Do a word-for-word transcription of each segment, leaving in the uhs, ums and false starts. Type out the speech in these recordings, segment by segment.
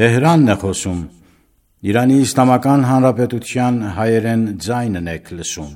Թեհրանն է խոսում։ Իրանի Իսլամական Հանրապետության հայերեն ձայնն եք լսում։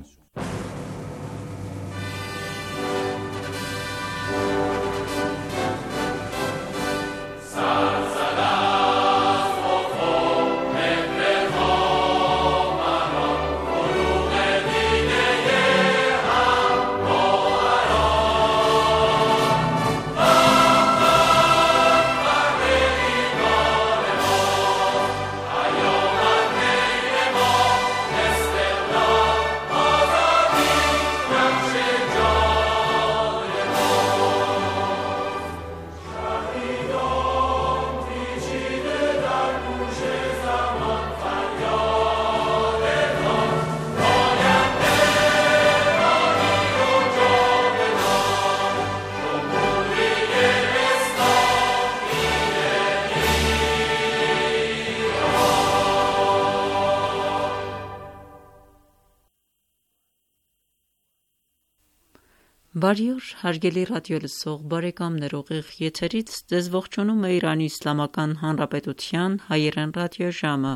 Բարի օր, հարգելի ռադիոլսող բարեկամներ, ուղիղ եթերից ձեզ ողջունում է Իրանի Իսլամական Հանրապետության հայերեն ռադիոժամը։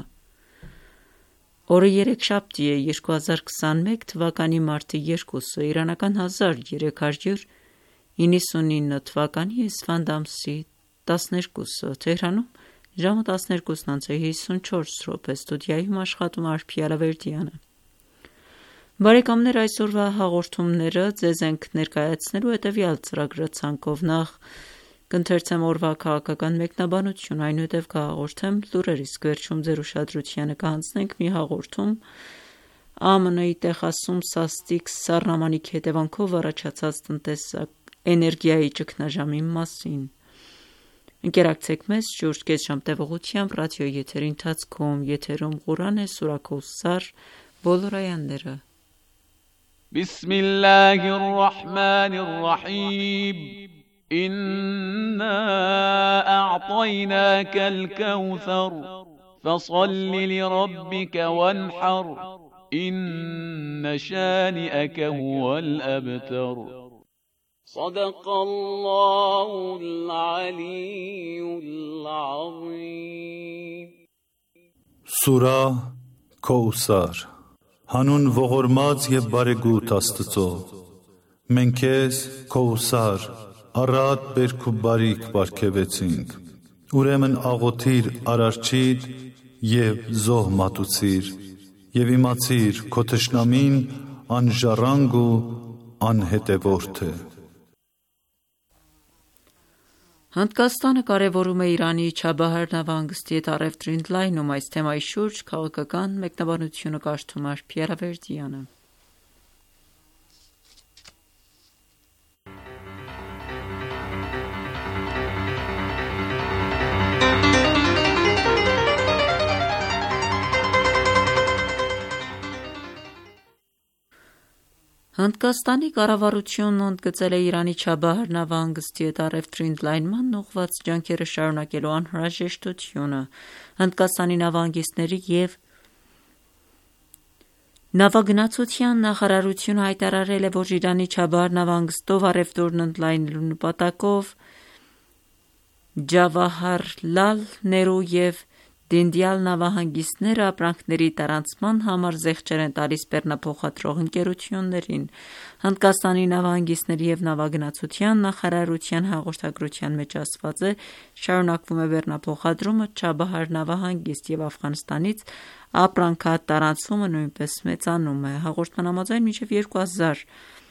Օրը երեքշաբթի է երկու հազար քսանմեկ թվականի մարտի երկուսը, իրանական հազար երեք հարյուր իննսունինը թվականի էսֆանդ ամսի տասներկուսը, Թեհրանում ժամը տասներկուսն անց հիսունչորս րոպե, ստուդիայում աշխատում Արփի Ալավերդյանը։ Բարեկամներ, այսօրվա հաղորդումները ձեզ ենք ներկայացնելու հետևյալ ծրագրի ցանկով. Նախ կընթերցեմ օրվա քաղաքական մեկնաբանություն, այնուհետև կհաղորդեմ լուրեր, իսկ վերջում ձեր ուշադրությանը կհանձնենք մի հաղորդում ԱՄՆ-ի Տեխասում սաստիկ սառնամանիքի հետևանքով առաջացած տնտեսական էներգիայի ճգնաժամի մասին։ Ընկերակցեք մեզ շուրջ կես ժամ տևողությամբ ռադիոյի եթերի ընթացքում, եթերում Ղուրան է, Սուրա Քովսար, բոլոր այաները։ بسم الله الرحمن الرحيم إنا أعطيناك الكوثر فصل لربك وانحر إن شانئك هو الأبتر صدق الله العلي العظيم Սուրա Քովսար Հանուն ողորմած և բարեգութ Աստծո, մենք քեզ Քովսար, առատ բերք ու բարիք պարգևեցինք, ուրեմն աղոթիր Արարչիդ և զոհ մատուցիր, և իմացիր քո թշնամին անժառանգ ու անհետևորդ է։ Հնդկաստանը կարևորում է Իրանի Չաբահար նավահանգստի հետ առևտրի ընդլայնում, այս թեմայի շուրջ քաղաքական մեկնաբանությունը կարդում է Արփի Ալավերդյանը։ Հնդկաստանի կառավարությունն ընդգծել է Իրանի Չաբահար նավահանգստի հետ առևտրի ընդլայնման ուղղված ջանքերը շարունակելու անհրաժեշտությունը։ Հնդկաստանի նավահանգիստների և նավագնացության նախարարությունը հայտարարել է, որ Իրանի Չաբահար նավահանգստով առևտուրն ընդլայնելու նպատակով Ջավահարլալ Ներու և Դինդիալ նավահանգիստները ապրանքների տարանցման համար զեղչեր են տալիս բեռնափոխադրող ընկերություններին։ Հնդկաստանի նավահանգիստների և նավագնացության նախարարության հաղորդագրության մեջ ասված է. շարունակվում է բեռնափոխադրումը, Չաբահար նավահանգիստ և Աֆղանստանից ապրանքատարանցումը նույնպես մեծանում է։ Հաղորդման համաձայն մինչև երկու հազար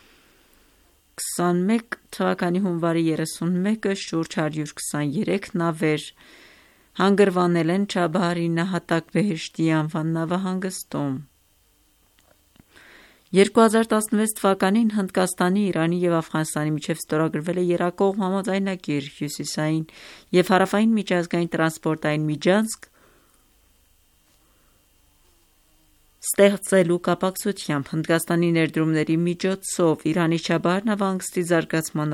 քսանմեկ թվականի հունվարի երեսունմեկը շուրջ հարյուր քսաներեք նավեր հանգրվանել են Չաբահարի նահատակ Բեհեշթի անվան նավահանգստում։ երկու հազար տասնվեց թվականին Հնդկաստանի, Իրանի և Աֆղանստանի միջև ստորագրվել է երկկողմ համաձայնագիր հյուսիսային և հարավային միջազգային տրանսպորտային միջանցք ստեղծելու կապակցությամբ, Հնդկաստանի ներդրումների միջոցով Իրանի Չաբահար նավահանգստի զարգացման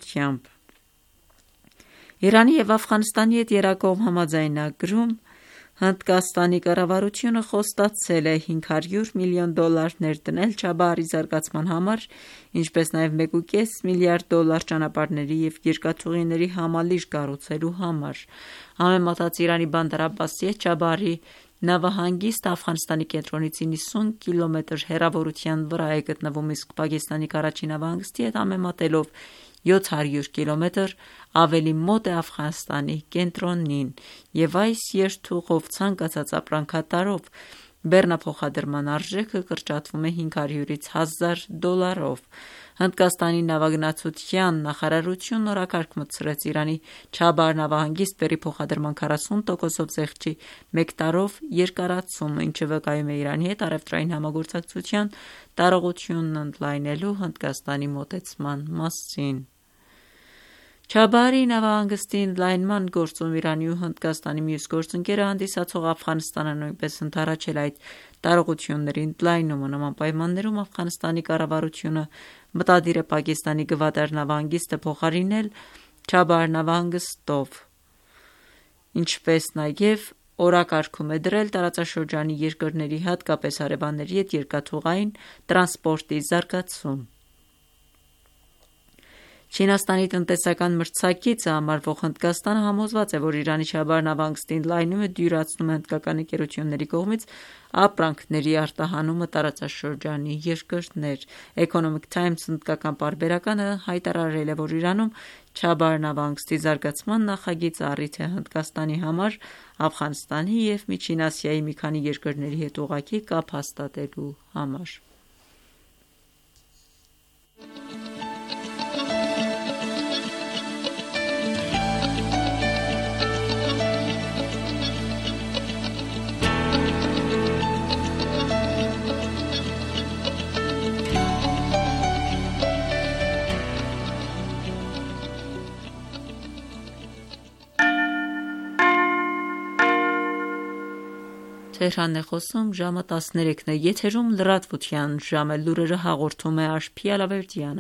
առանցքայնությամբ։ Իրանի և Աֆղանստանի հետ երկկողմ համաձայնագրում Հնդկաստանի կառավարությունը խոստացել է հինգ հարյուր միլիոն դոլար ներդնել Չաբահարի զարգացման համար, ինչպես նաև մեկ կողմը պենս միլիարդ դոլար ճանապարհների և երկաթուղիների համալիր կառուցելու համար։ Համեմատած Իրանի Բանդար Աբբասի հետ Չաբահարի նավահանգիստը Աֆղանստանի կենտրոնից իննսուն կիլոմետր հեռավորության վրա է գտնվում, իսկ Պակիստանի Կարաչի նավահանգստի հետ համեմատելով յոթ հարյուր կիլոմետր ավելի մոտ է Աֆղանստանի կենտրոնին, և այս երթուղով ցանկացած ապրանքատարով բեռնափոխադրման արժեքը կրճատվում է հինգ հարյուրից հազար դոլարով։ Հնդկաստանի նավագնացության նախարարությունն օրակարգ մտցրեց Իրանի Չաբահար նավահանգիստ բեռի փոխադրման քառասուն տոկոսով զեղչի մեկ տարով երկարացումը, ինչը վկայում է Իրանի հետ առևտրային համագործակցության տարողությունն ընդլայնելու Հնդկաստանի մոտեցման մասին։ Չաբահարի նավահանգստի ընդլայնման գործում Իրանի ու Հնդկաստանի մյուս գործընկերը հանդիսացող Աֆղանստանը նույնպես ընդառաջել է այդ տարողությունների ընդլայնումը։ Նման պայմաններում Աֆղանստանի կառավարությունը մտադիր է Պակիստանի Գվադար նավահանգիստը փոխարինել Չաբահար նավահանգստով, ինչպես նաև օրակարգում է դրել տարածաշրջանի երկրների, հատկապես հարևանների հետ երկաթուղային տրանսպորտի զարգացում։ Չինաստանի տնտեսական մրցակիցը համարվող Հնդկաստանը համոզված է, որ Իրանի Չաբահար նավահանգստի ընդլայնումը դյուրացնում է հնդկական ընկերությունների կողմից ապրանքների արտահանումը տարածաշրջանի երկրներ։ Economic Times հնդկական պարբերականը հայտարարել է, որ Իրանում Չաբահար նավահանգստի զարգացման նախագիծը առիթ է Հնդկաստանի համար Աֆղանստանի և Միջին Ասիայի մի քանի երկրների հետ ուղղակի կապ հաստատելու համար։ Թեհրանն է խոսում, ժամը տասներեքն է, եթերում լրատվության ժամ է, լուրերը հաղորդում է Աշխի Ալավերդյանը։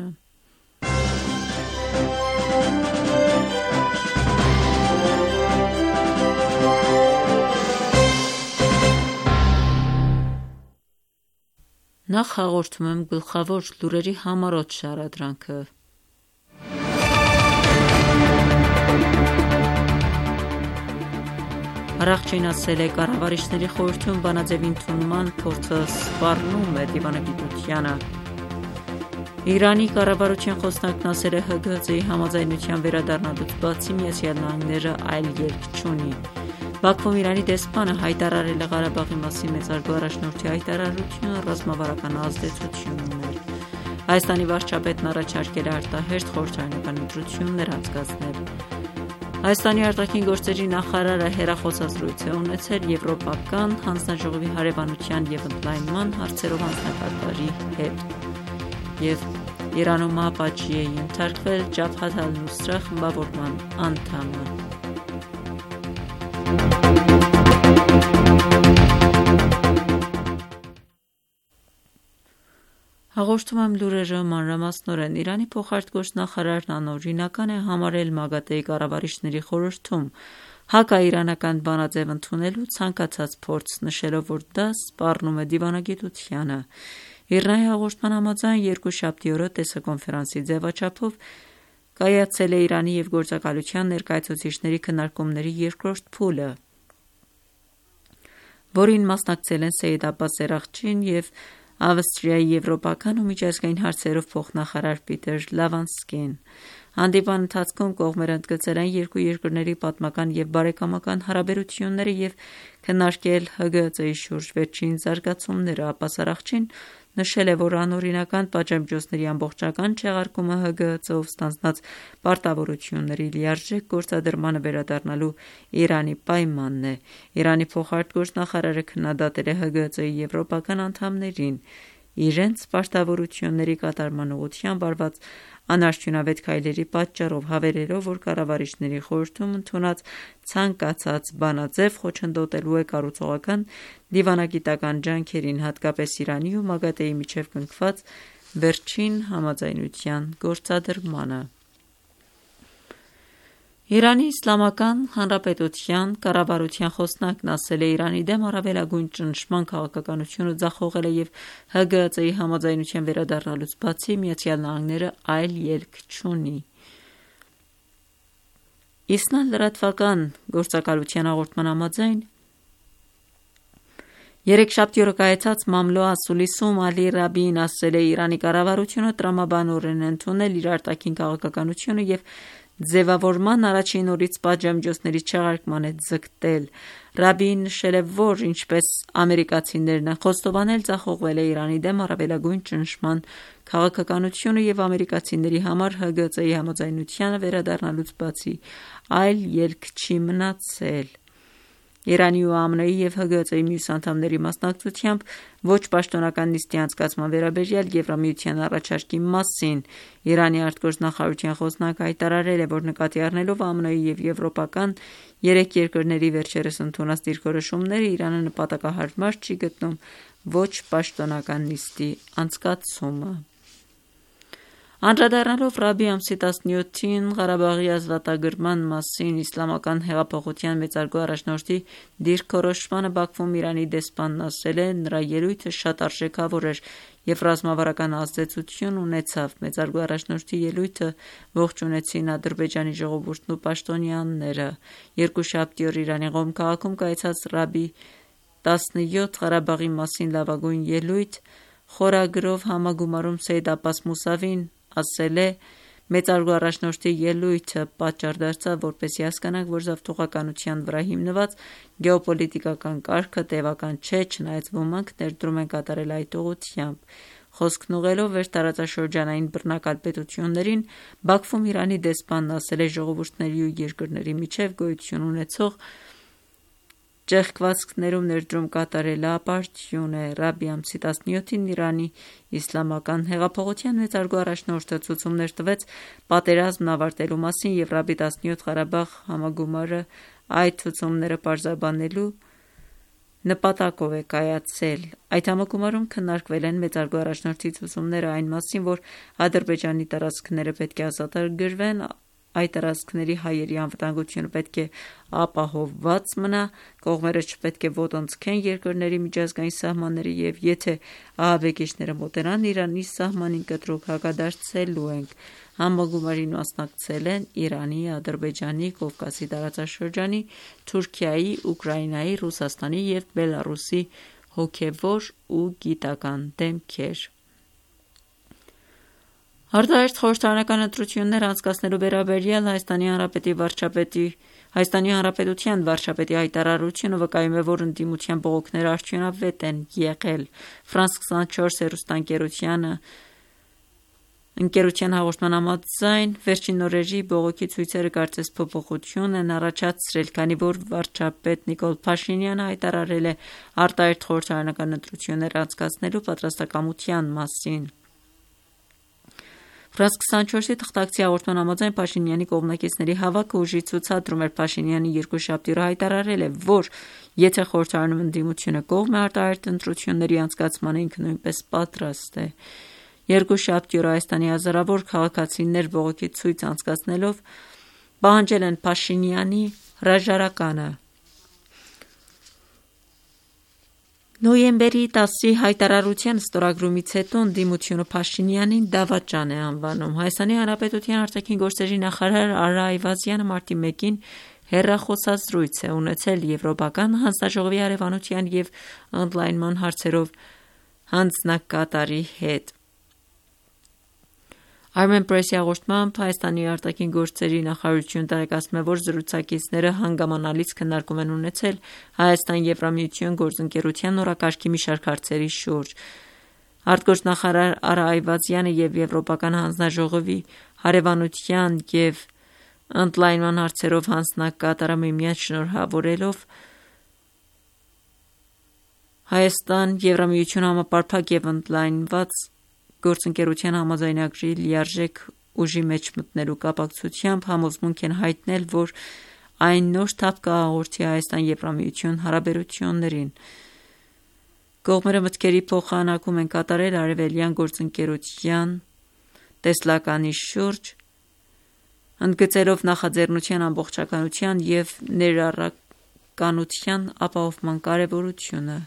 Նախ հաղորդում եմ գլխավոր լուրերի համառոտ շարադրանքը։ Արաղչին ասել է, կառավարիչների խորհրդում բանաձևի ընդունման փորձը սպառնում է դիվանագիտությանը։ Իրանի կառավարության խոսնակն ասել է, Հ Գ Ծ-ի համաձայնության վերադառնալուց բացի Միացյալ Նահանգները այլ ելք չունի։ Բաքվում Իրանի դեսպանը հայտարարել է Ղարաբաղի մասին մեծարգո առաջնորդի հայտարարությունը ռազմավարական ազդեցություն ուներ։ Հայաստանի վարչապետն առաջարկել է արտահերթ խորհրդարանական ընտրություններ անցկացնել։ Հայաստանի արտաքին գործերի նախարարը հեռախոսազրույց է ունեցել Եվրոպական հանձնաժողովի հարևանության և ընդլայնման հարցերով հանձնակատարի հետ, և Իրանում մահապատժի է ենթարկվել Ջաբհաթ ալ-Նուսրա խմբավորման անդամը։ Հաղորդում եմ լուրերը մանրամասնորեն։ Իրանի փոխարտգործնախարարն անօրինական է համարել ՄԱԳԱՏԷ-ի կառավարիչների խորհրդում հակաիրանական բանաձև ընդունելու ցանկացած փորձ, նշելով, որ դա սպառնում է դիվանագիտությանը։ ԻՌՆԱ-ի հաղորդման համաձայն երկուշաբթի օրը տեսակոնֆերանսի ձևաչափով կայացել է Իրանի և գործակալության ներկայացուցիչների քննարկումների երկրորդ փուլը, որին մասնակցել են Սեյեդ Աբբաս Էրաղչին և Ավստրիայի եվրոպական ու միջազգային հարցերով փոխնախարար Պիտեր Լավանսկին։ Հանդիպման ընթացքում կողմերը ընդգծել են երկու երկրների պատմական և բարեկամական հարաբերությունները և քննարկել Հ Գ Ծ-ի շուրջ վերջին զարգացումները։ Աբբաս Արաղչին նշել է, որ անօրինական պատժամիջոցների ամբողջական չեղարկումը Հ Գ Ծ-ով ստանձնած պարտավորությունների լիարժեք գործադրմանը վերադառնալու Իրանի պայմանն է։ Իրանի փոխարտգործնախարարը քննադատել է Հ Գ Ծ-ի եվրոպական անդամներին իրենց պարտավորությունների կատարման ուղղությամբ արված անարդյունավետ քայլերի պատճառով, հավելելով, որ կառավարիչների խորհրդում ընդունած ցանկացած բանաձև խոչընդոտելու է կառուցողական դիվանագիտական ջանքերին, հատկապես Իրանի ու ՄԱԳԱՏԷ-ի միջև կնքված վերջին համաձայնության գործադրմանը։ Իրանի Իսլամական Հանրապետության կառավարության խոսնակն ասել է Իրանի դեմ առավելագույն ճնշման քաղաքականությունը ձախողել է և Հ Գ Ծ-ի համաձայնության վերադառնալուց բացի Միացյալ Նահանգները այլ ելք չունի։ ԻՍՆԱ լրատվական գործակալության հաղորդման համաձայն երեքշաբթի օրը կայացած Մամլո ասուլիսում Ալի Ռաբին ասել է Իրանի կառավարությունը տրամաբանորեն է ընդունել իր արտաքին քաղաքականությունը և ձևավորման առաջին օրից պատժամիջոցների չեղարկման է ձգտել։ Ռաբին նշել է, որ ինչպես ամերիկացիներն են խոստովանել, ձախողվել է Իրանի դեմ առավելագույն ճնշման քաղաքականությունը և ամերիկացիների համար Հ Գ Ծ-ի համաձայնությանը վերադառնալուց բացի այլ ելք չի մնացել։ Իրանի ու Ամն-ի և Հ Գ Ծ-ի մյուս անդամների մասնակցությամբ ոչ պաշտոնական նիստի անցկացման վերաբերյալ Եվրամիության առաջարկի մասին Իրանի արտգործնախարարության խոսնակը հայտարարել է, որ նկատի առնելով Ամն-ի և եվրոպական երեք երկրների վերջերս ընդունած դիրքորոշումները, Իրանը նպատակահարմար չի գտնում ոչ պաշտոնական նիստի անցկացումը։ Անդրադառնալով Ռաբի ամսի տասնյոթին Ղարաբաղի ազատագրման մասին Իսլամական հեղափոխության մեծարգո առաջնորդի դիրքորոշմանը Բաքվում Իրանի դեսպանն ասել է. նրա ելույթը շատ արժեքավոր էր և ռազմավարական ազդեցություն ունեցավ։ Մեծարգո առաջնորդի ելույթը ողջունեցին Ադրբեջանի ժողովուրդն ու պաշտոնյաները։ Երկուշաբթի օր Իրանի Ղոմ քաղաքում կայացած Ռաբի տասնյոթ Ղարաբաղի մասին լավագույն ելույթ խորագրով համագումարում Սեյեդ Աբբաս Մուսավին ասել է. մեծարգո առաջնորդի ելույթը պատճառ դարձավ, որպեսզի հասկանանք, որ զավթուղականության վրա հիմնված գեոպոլիտիկական կարգը տևական չէ, չնայած ոմանք ներդրում են կատարել այդ ուղղությամբ։ Խոսքն ուղղելով վերտարածաշրջանային բռնակալ պետություններին, Բաքվում Իրանի դեսպանն ասել է ժողովուրդների ու երկրների միջև գոյություն ունեցող ճեղքվածքներում ներդրում կատարելը ապարդյուն է։ Ռաբի ամսի տասնյոթին Իրանի Իսլամական հեղափոխության մեծարգո առաջնորդը ցուցումներ տվեց պատերազմն ավարտելու մասին և Ռաբի տասնյոթ Ղարաբաղ համագումարը այդ ցուցումները պարզաբանելու նպատակով է կայացել։ Այդ համագումարում քննարկվել են մեծարգո առաջնորդի ցուցումները այն մասին, որ Ադրբեջանի տարածքները պետք է ազատագրվեն, այդ տարածքների հայերի անվտանգությունը պետք է ապահովված մնա, կողմերը չպետք է ոտնձգեն երկրների միջազգային սահմանները և եթե ահաբեկիչները մոտենան Իրանի սահմանին, կտրուկ հակադարձելու ենք։ Համագումարին մասնակցել են Իրանի, Ադրբեջանի, Կովկասի տարածաշրջանի, Թուրքիայի, Ուկրաինայի, Ռուսաստանի և Բելառուսի հոգևոր ու գիտական դեմքեր։ Արտահերթ խորհրդարանական ընտրություններ անցկացնելու վերաբերյալ Հայաստանի Հանրապետության վարչապետի հայտարարությունը վկայում է, որ ընդդիմության բողոքները արդյունավետ են եղել։ Ֆրանս քսանչորս հեռուստաընկերության հաղորդման համաձայն վերջին օրերի բողոքի ցույցերը կարծես փոփոխություն են առաջացրել, քանի որ վարչապետ Նիկոլ Փաշինյանը հայտարարել է արտահերթ խորհրդարանական ընտրություններ անցկացնելու պատրաստակամության մասին։ Ֆրանս քսանչորսի թղթակցի հաղորդման համաձայն Փաշինյանի կողմնակիցների հավաքը ուժի ցուցադրում էր։ Փաշինյանը երկուշաբթի օրը հայտարարել է, որ եթե խորհրդարանում ընդդիմությունը կողմ է արտահերթ ընտրությունների անցկացմանը, ինքը նույնպես պատրաստ է։ Երկուշաբթի օրը Հայաստանի հազարավոր քաղաքացիներ բողոքի ցույց անցկացնելով պահանջել են Փաշինյանի հրաժարականը։ Նոյեմբերի տասի հայտարարության ստորագրումից հետո ընդդիմությունը Փաշինյանին դավաճան է անվանում։ Հայաստանի Հանրապետության արտաքին գործերի նախարար Արա Այվազյանը մարտի մեկին հեռախոսազրույց է ունեցել Եվրոպական հանձնաժողովի հարևանության և ընդլայնման հարցերով հանձնակատարի հետ։ Armenpress-ի հաղորդմամբ Հայաստանի արտաքին գործերի նախարարությունը տեղեկացնում է, որ զրուցակիցները հանգամանալից քննարկում են ունեցել Հայաստան-Եվրամիություն գործընկերության օրակարգի մի շարք հարցերի շուրջ։ Արտգործնախարար Արա Այվազյանը և Եվրոպական հանձնաժողովի հարևանության և ընդլայնման հարցերով հանձնակատարը միմյանց շնորհավորելով Հայաստան-Եվրամիություն համապարփակ և ընդլայնված գործընկերության համաձայնագրի լիարժեք ուժի մեջ մտնելու կապակցությամբ համոզմունք են հայտնել, որ այն նոր թափ կհաղորդի Հայաստան-Եվրամիություն հարաբերություններին։ Կողմերը մտքերի փոխանակում են կատարել արևելյան գործընկերության տեսլականի շուրջ, ընդգծելով նախաձեռնության ամբողջականության և ներառականության ապահովման կարևորությունը։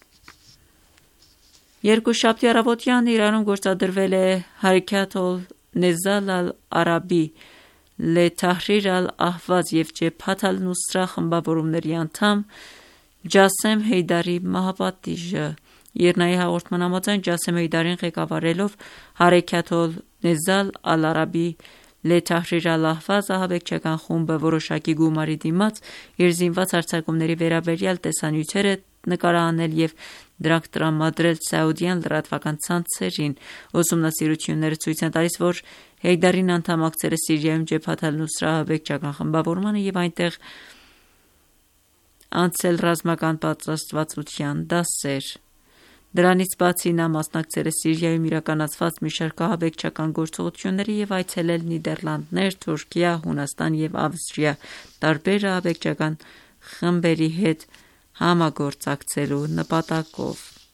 Երկուշաբթի առավոտյան Իրանում գործադրվել է Հարեքաթ ալ-Նեզալ ալ-Արաբի, Լե Թահրիր ալ-Ահվազ և Ջեբհաթ ալ-Նուսրա խմբավորումների անդամ Ջասեմ Հեյդարի մահապատիժը։ ԻՌՆԱ-ի հաղորդման համաձայն Ջասեմ Հեյդարին ղեկավարելով Հարեքաթ ալ-Նեզալ ալ-Արաբի Լե Թահրիր ալ-Ահվազ ահաբեկչական խումբը որոշակի գումարի դիմաց իր զինված հարձակումների վերաբերյալ տեսանյութեր է նկարահանել և դրանք տրամադրել Սաուդյան լրատվական ցանցերին։ Ուսումնասիրությունները ցույց են տալիս, որ Հեյդարին անդամակցել է Սիրիայում Ջեբհաթ ալ-Նուսրա ահաբեկչական խմբավորմանը և այնտեղ անցել ռազմական պատրաստվածության դասեր։ Դրանից բացի նա մասնակցել է Սիրիայում իրականացված մի շարք ահաբեկչական գործողությունների և այցելել Նիդերլանդներ, Թուրքիա, Հունաստան և Ավստրիա՝ տարբեր ահաբեկչական խմբերի հետ համագործակցելու նպատակով։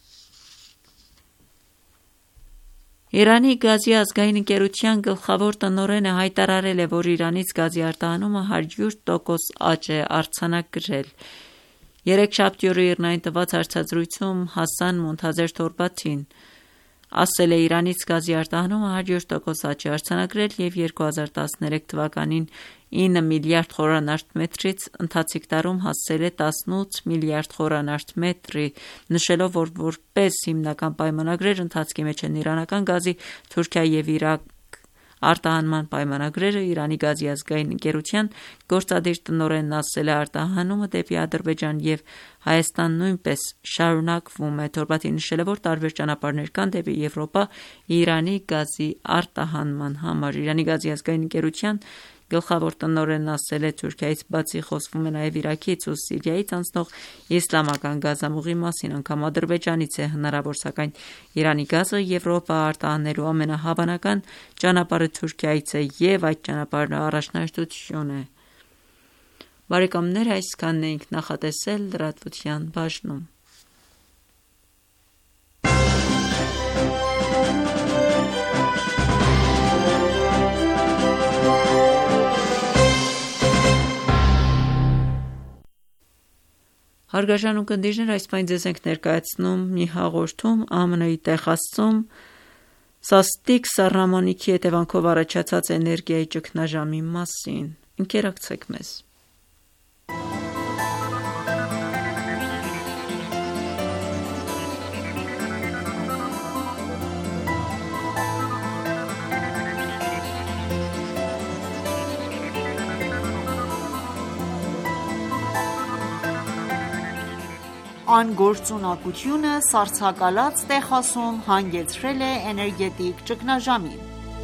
Իրանի գազի ազգային ընկերության գլխավոր տնօրենը հայտարարել է, որ Իրանից գազի արտահանումը հարյուր տոկոս աճ է արձանագրել։ Երեքշաբթի օրը ԻՌՆԱ-ին տված հարցազրույցում Հասան Մոնթազեր Թորբաթին ասել է. Իրանից գազի արտահանումը հարյուր տոկոս աճ է արձանագրել և երկու հազար տասներեք թվականին ինը միլիարդ խորանարդ մետրից ընթացիկ տարում հասել է տասնութ միլիարդ խորանարդ մետրի, նշելով, որ որպես հիմնական պայմանագրեր ընթացքի մեջ են իրանական գազի Թուրքիա և Իրաք արտահանման պայմանագրերը։ Իրանի գազի ազգային ընկերության գործադիր տնօրենն ասել է. արտահանումը դեպի Ադրբեջան և Հայաստան նույնպես շարունակվում է։ Թորբաթին նշել է, որ տարբեր ճանապարհներ կան դեպի Եվրոպա Իրանի գազի արտահանման համար։ Իրանի գազի ազգային ընկերության գլխավոր տնօրենն ասել է. Թուրքիայից բացի խոսվում է նաև Իրաքից ու Սիրիայից անցնող իսլամական գազամուղի մասին, անգամ Ադրբեջանից է հնարավոր, սակայն Իրանի գազը Եվրոպա արտահանելու ամենահավանական ճանապարհը Թուրքիայից է և այդ ճանապարհը առաջնահերթություն է։ Բարեկամներ, այսքանն էինք նախատեսել լրատվության բաժնում։ Հարգարժան ունկնդիրներ, այս պայն ձեզ ենք ներկայացնում մի հաղորդում ԱՄՆ-ի Տեխասում սաստիկ սառնամանիքի հետևանքով առաջացած էներգիայի ճգնաժամի մասին։ Ընկերակցեք մեզ։ Անգործունակությունը սառցակալած Տեխասում հանգեցրել է էներգետիկ ճգնաժամի։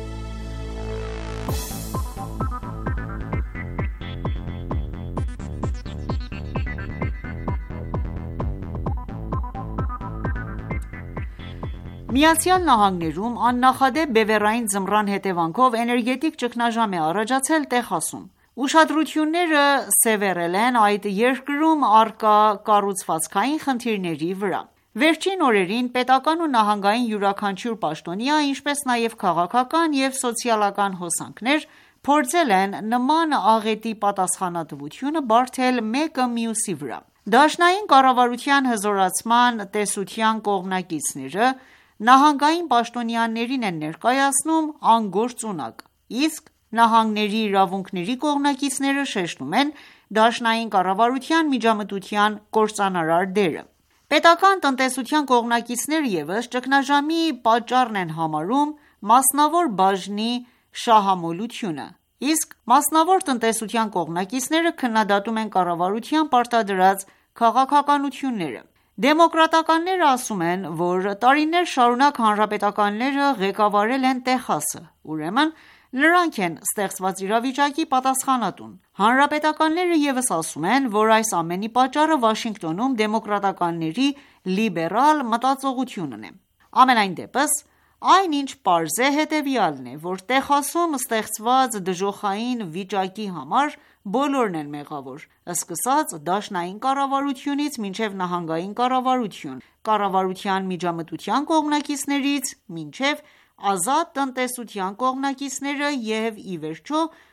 Միացյալ Նահանգներում աննախադեպ բևեռային ձմռան հետևանքով էներգետիկ ճգնաժամ է առաջացել Տեխասում։ Ուշադրությունները սևեռել են այդ երկրում առկա կառուցվածքային խնդիրների վրա։ Վերջին օրերին պետական ու նահանգային յուրաքանչյուր պաշտոնյա, ինչպես նաև քաղաքական և սոցիալական հոսանքներ փորձել են նման աղետի պատասխանատվությունը բարդել մեկը մյուսի վրա։ Դաշնային կառավարության հզորացման տեսության կողմնակիցները նահանգային պաշտոնյաներին են ներկայացնում անգործունակ, իսկ նահանգների իրավունքների կողմնակիցները շեշտում են դաշնային կառավարության միջամտության կործանարար դերը։ Պետական տնտեսության կողմնակիցները ևս ճգնաժամի պատճառն են համարում մասնավոր բաժնի շահամոլությունը, իսկ մասնավոր տնտեսության կողմնակիցները քննադատում են կառավարության պարտադրած քաղաքականությունները։ Դեմոկրատականները ասում են, որ տարիներ շարունակ հանրապետականները ղեկավարել են Տեխասը, ուրեմն նրանք են ստեղծված իրավիճակի պատասխանատուն։ Հանրապետականները ևս ասում են, որ այս ամենի պատճառը Վաշինգտոնում դեմոկրատականների լիբերալ մտածողությունն է։ Համենայն դեպս, այն ինչ պարզ է հետևյալն է, որ Տեխասում ստեղծված դժոխային վիճակի համար բոլորն են մեղավոր, սկսած դաշնային կառավարությունից մինչև նահանգային կառավարություն, կառավարության միջամտության կողմնակիցներից մինչև ազատ տնտեսության կողմնակիցները և ի վերջո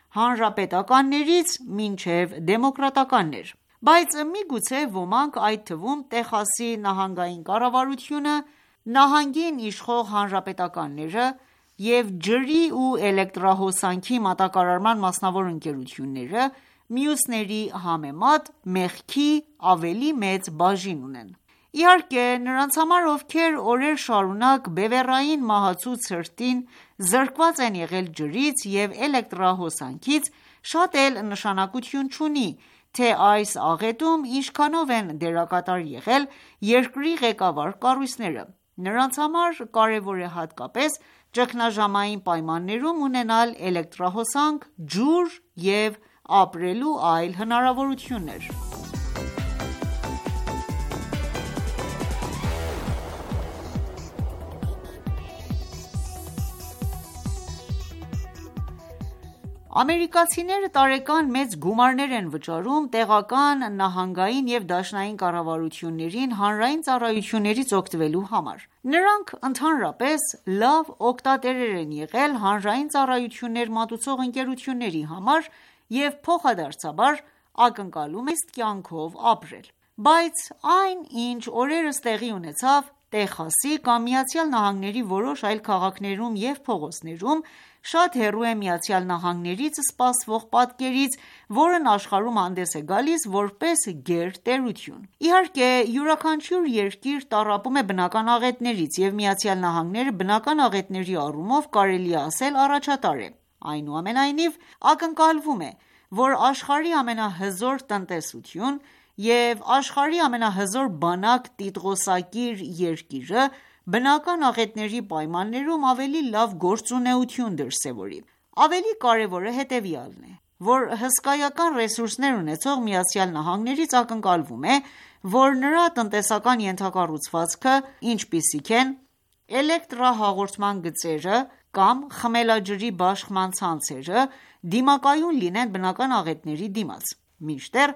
հանրապետականներից մինչև դեմոկրատականներ: Բայց միգուցե ոմանք, այդ թվում Տեխասի նահանգային կառավարությունը, նահանգին իշխող հանրապետականները և ջրի ու էլեկտրահոսանքի մատակարարման մասնավոր ընկերությունները մյուսների համեմատ մեղքի ավելի մեծ բաժին ունեն: Իհարկե, նրանց համար, ովքեր օրեր շարունակ բևեռային մահացու ցրտին զրկված են եղել ջրից և էլեկտրահոսանքից, շատ էլ նշանակություն չունի, թե այս աղետում ինչքանով են դերակատար եղել երկրի ղեկավար կառույցները: Նրանց համար կարևոր է հատկապես ճգնաժամային պայմաններում ունենալ էլեկտրահոսանք, ջուր և ապրելու այլ հնարավորություններ: Ամերիկացիները տարեկան մեծ գումարներ են վճարում տեղական, նահանգային և դաշնային կառավարություններին հանրային ծառայություններից օգտվելու համար: Նրանք ընդհանրապես լավ օգտատերեր են եղել հանրային ծառայություններ մատուցող ընկերությունների համար և փոխադարձաբար ակնկալում են խիստ կյանքով ապրել: Բայց այն, ինչ օրերս տեղի ունեցավ Տեխասի կամ ԱՄՆ-ի որոշ այլ քաղաքներում և փողոցներում, շատ հեռու է ԱՄՆ-ից սպասվող պատկերից, որն աշխարհում հանդես է գալիս որպես գերտերություն: Իհարկե, յուրաքանչյուր երկիր տառապում է բնական աղետներից, և ԱՄՆ-ը բնական աղետների առումով կարելի է ասել առաջատար է: Այնուամենայնիվ, ակնկալվում է, որ աշխարհի ամենահզոր տնտեսություն և աշխարհի ամենահզոր բանակ տիտղոսակիր երկիրը բնական աղետների պայմաններում ավելի լավ գործունեություն դրսևորի: Ավելի կարևորը հետևյալն է, որ հսկայական ռեսուրսներ ունեցող ԱՄՆ-ից ակնկալվում է, որ նրա տնտեսական ենթակառուցվածքը, ինչպիսիք են էլեկտրահաղորդման գծերը կամ խմելաջրի բաշխման ցանցերը, դիմակայուն լինեն բնական աղետների դիմաց: Մինչդեռ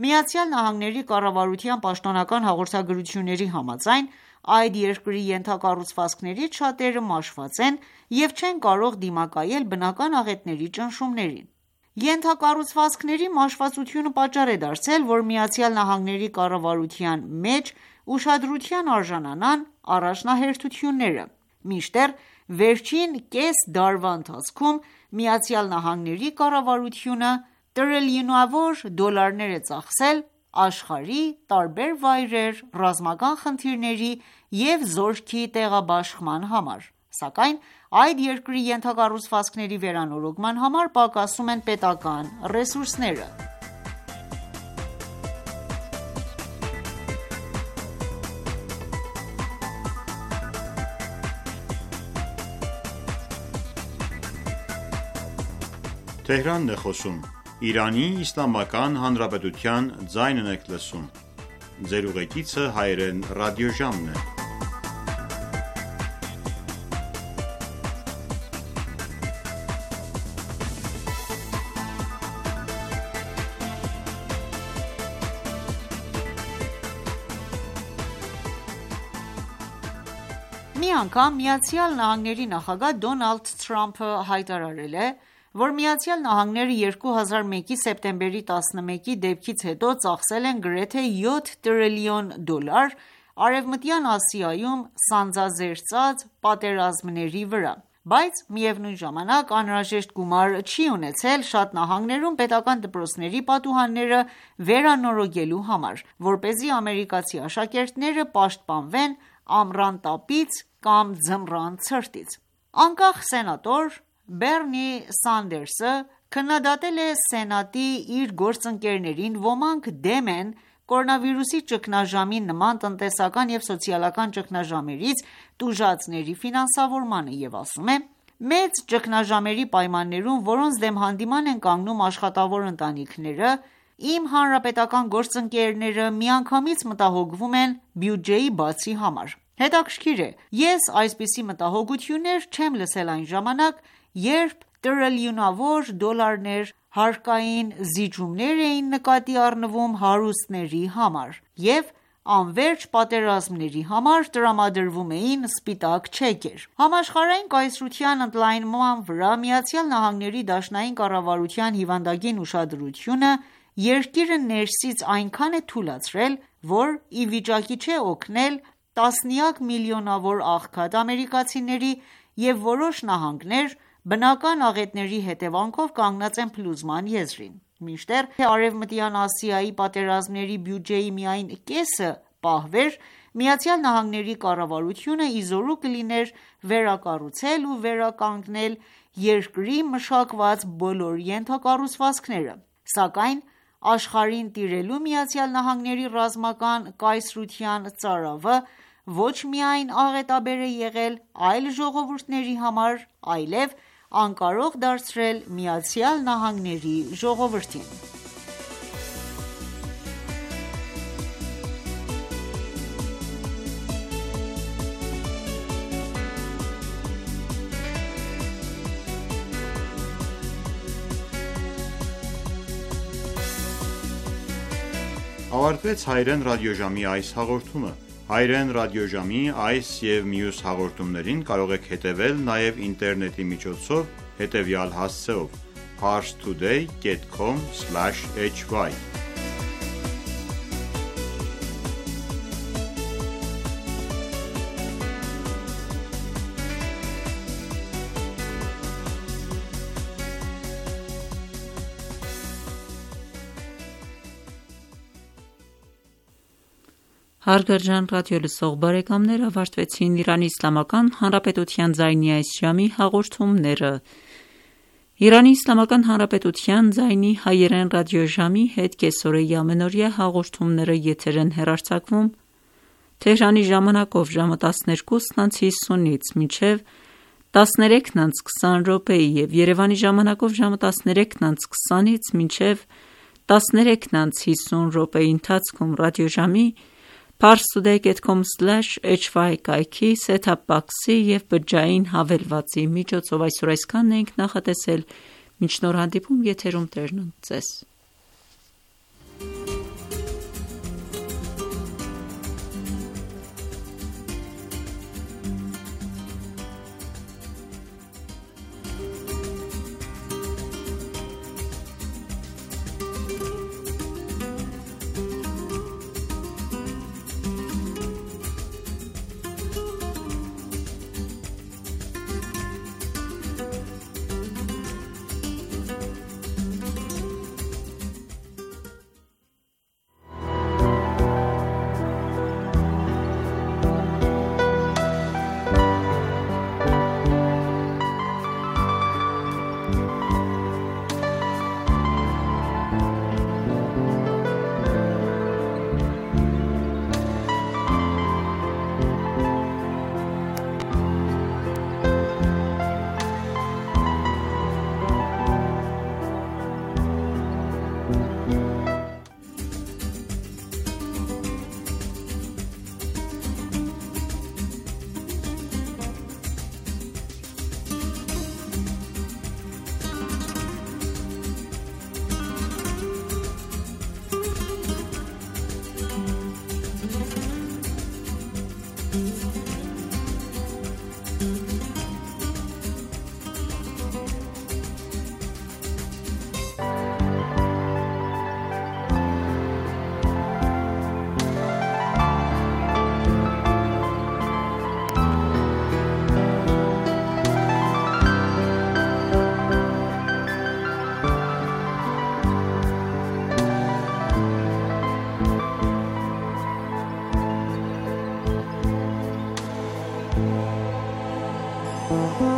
ԱՄՆ-ի կառավարության պաշտոնական հաղորդագրությունների համաձայն, այդ երկրի ենթակառուցվածքներից շատերը մաշված են և չեն կարող դիմակայել բնական աղետների ճնշումներին: Ենթակառուցվածքների մաշվածությունը պատճառ է դարձել, որ ԱՄՆ-ի կառավարության մեջ ուշադրության արժանանան առաջնահերթությունները: Մինչդեռ վերջին կես դարվա ընթացքում ԱՄՆ կառավարությունը տրիլիոնավոր դոլարներ է ծախսել աշխարհի տարբեր վայրեր ռազմական խնդիրների և զորքի տեղաբաշխման համար: Սակայն այդ երկրի ենթակառուցվածքների վերանորոգման համար պակասում են պետական ռեսուրսները: Մի անգամ ԱՄՆ նախագահ Դոնալդ Թրամփը հայտարարել է, որ ԱՄՆ-ն երկու հազար մեկի սեպտեմբերի տասնմեկի դեպքից հետո ծախսել են գրեթե յոթ տրիլիոն դոլար Արևմտյան Ասիայում սանձազերծած պատերազմների վրա: Բայց միևնույն ժամանակ անհրաժեշտ գումար չի ունեցել շատ նահանգներում պետական դպրոցների պատուհանները վերանորոգելու համար, որպեսզի ամերիկացի աշակերտները պաշտպանվեն ամռան տապից կամ ձմռան ցրտից: Անկախ սենատոր Բեռնի Սանդերսը քննադատել է Սենատի իր գործընկերներին, ոմանք դեմ են կորոնավիրուսի ճգնաժամի նման տնտեսական և սոցիալական ճգնաժամերից տուժածների ֆինանսավորմանը և ասում է. «Մեծ ճգնաժամերի պայմաններում, որոնց դեմ հանդիման են կանգնում աշխատավոր ընտանիքները, իմ հանրապետական գործընկերները միանգամից մտահոգվում են բյուջեի բացի համար: Հետաքրքիր է, ես այսպիսի մտահոգություններ չեմ լսել այն ժամանակ, երբ տրիլիոնավոր դոլարներ հարկային զիջումներ էին նկատի առնվում հարուստների համար և անվերջ պատերազմների համար տրամադրվում էին սպիտակ չեկեր։ Համաշխարհային կայսրության ընդլայնման վրա ԱՄՆ-ի դաշնային կառավարության հիվանդագին ուշադրությունը երկիրը ներսից այնքան է թուլացրել, որ ի վիճակի չէ օգնել տասնյակ միլիոնավոր աղքատ ամերիկացիների, և որոշ նահանգներ բնական աղետների հետևանքով կանգնած են փլուզման եզրին։ Մինչդեռ Արևմտյան Ասիայի պատերազմների բյուջեի միայն կեսը պահվեր, ԱՄՆ-ի կառավարությունը ի զորու կլիներ վերակառուցել ու վերականգնել երկրի մշակված բոլոր ենթակառուցվածքները, սակայն աշխարհին տիրելու ԱՄՆ-ի ռազմական կայսրության ծարավը ոչ միայն աղետաբեր է եղել այլ ժողովուրդների համար, այլև անկարող դարձրել ԱՄՆ-ի ժողովրդին։ Ավարտվեց հայրեն ռադիոժամի այս հաղորդումը։ Հայրեն ռադիոժամի այս և մյուս հաղորդումներին կարող եք հետևել նաև ինտերնետի միջոցով հետևյալ հասցեով՝ parstoday dot com slash h y Հարգարժան ռադիոլսող բարեկամներ, ավարտվեցին Իրանի Իսլամական Հանրապետության ձայնի այս ժամի հաղորդումները։ Իրանի Իսլամական Հանրապետության ձայնի հայերեն ռադիոժամի հետ կեսօրի ամենօրյա հաղորդումները եթեր են հեռարձակվում Թեհրանի ժամանակով ժամը տասներկուսն անց հիսունից մինչև տասներեքն անց քսան րոպեի և Երևանի ժամանակով ժամը տասներեքն անց քսանից մինչև տասներեքն անց հիսուն րոպեի ընթացքում ռադիոժամի parstoday dot com slash h y կայքի set-top box-ի և բջջային հավելվածի միջոցով այսօր այսքանն ենք նախատեսել։ Մինչ նոր հանդիպում եթերում Տերն ընդ ձեզ։ Thank you.